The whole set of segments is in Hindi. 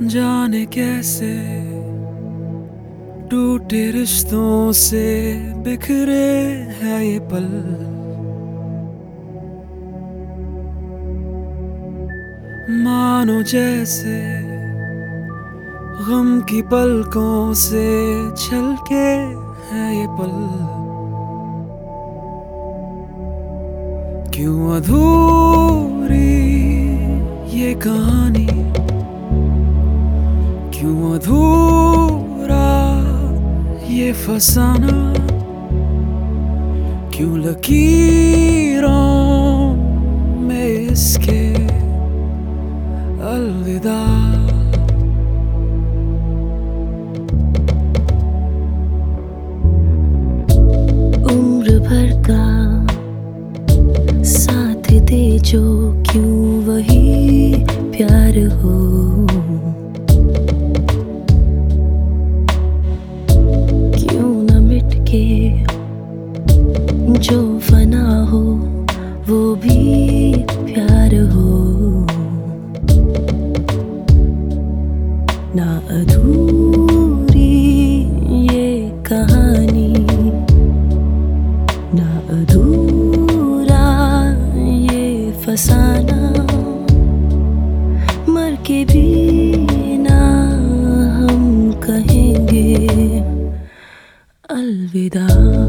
जाने कैसे टूटे रिश्तों से बिखरे है ये पल। मानो जैसे गम की पलकों से छलके है ये पल। क्यों अधूरी ये कहानी, क्यों अधूरा ये फसाना, क्यों लकीरों में इसके अलविदा। उम्र भर का साथ दे जो, क्यों वही प्यार हो। क्यों न मिट के जो फना हो वो भी प्यार हो। ना अधूरी ये कहानी, ना अधूरा ये फसाना, मर के भी ना हम कहेंगे अलविदा।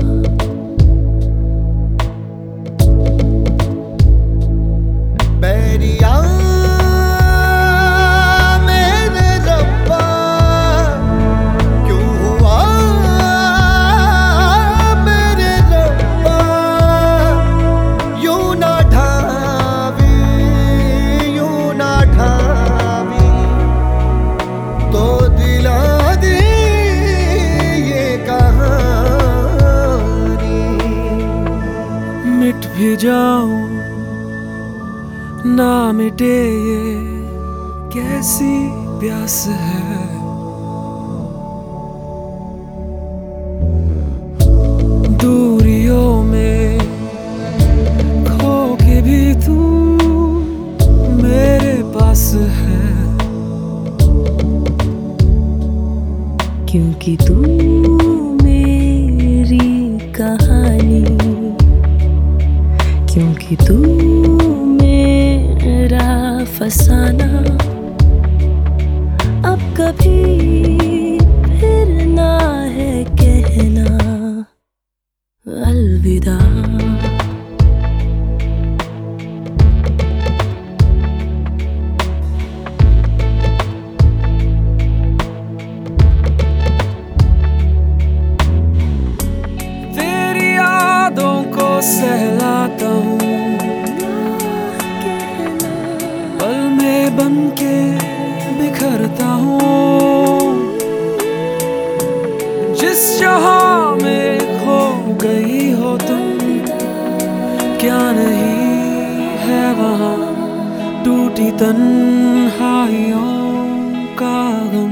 मिट भी जाऊं ना मिटे ये कैसी प्यास है। दूरियों में खो के भी तू मेरे पास है। क्योंकि तू मेरी कहानी, क्योंकि तू मेरा फसाना, अब कभी फिर ना है कहना अलविदा। तेरी यादों को सहलाता हूँ, पल में बन के बिखरता हूँ। जिस जहां में खो गई हो तुम, क्या नहीं है वहां टूटी तन्हाइयों का गम।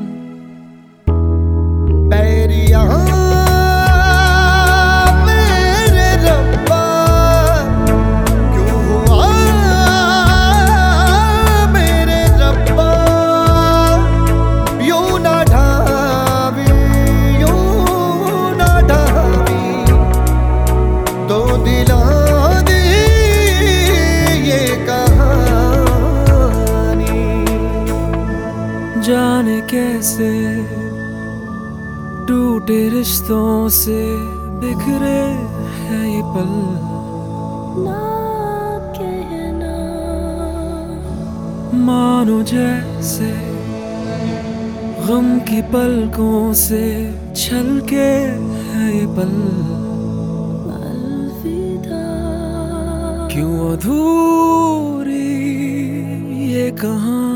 जाने कैसे टूटे रिश्तों से बिखरे है ये पल। ना कहना मानो जैसे गम की पलकों से छलके है ये पल। अलविदा। क्यों अधूरी ये कहानी,